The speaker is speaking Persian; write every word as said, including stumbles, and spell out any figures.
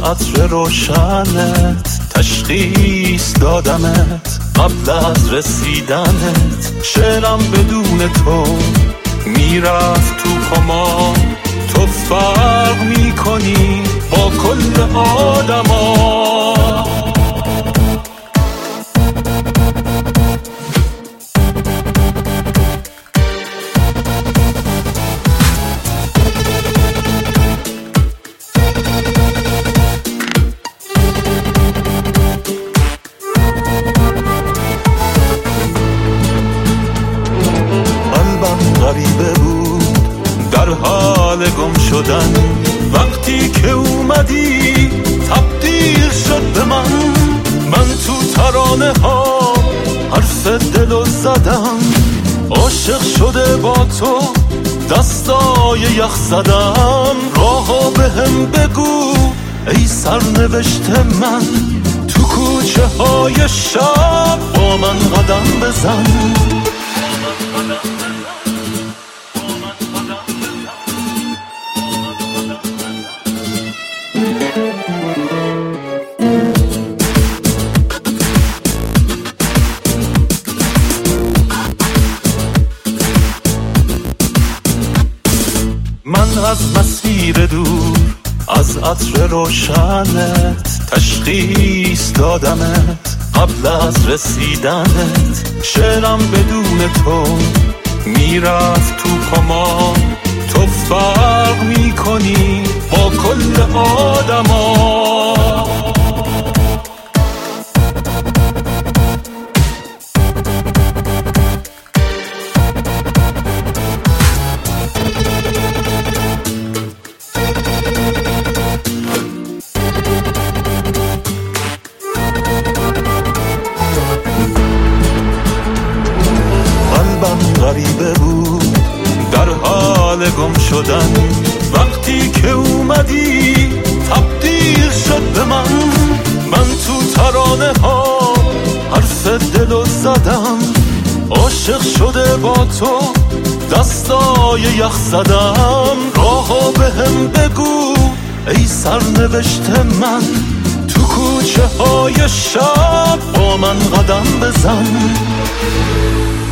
عطر روشنت تشخیص دادمت قبل از رسیدنت. شعرم بدون تو میرفت تو کما، تو فرق میکنی با کل آدما. غریبه بود در حال گم شدن، وقتی که اومدی تبدیل شد به من. من تو ترانه ها حرف دلو زدم، عاشق شده با تو دستای یخ زدم. راهو به هم بگو ای سرنوشت من، تو کوچه های شب با من قدم بزن. من از مسیر دور از عطر روشنت تشخیص دادمت قبل از رسیدنت. شعرم بدون تو میرفت تو کما، تو فرق میکنی با کل آدما. غریبه بود در حال گم شدن، وقتی که اومدی تبدیل شد به من. من تو ترانه ها حرف دلو زدم، عاشق شده با تو دستای یخ زدم. راهو به هم بگو ای سرنوشت من، تو کوچه های شب با من قدم بزن.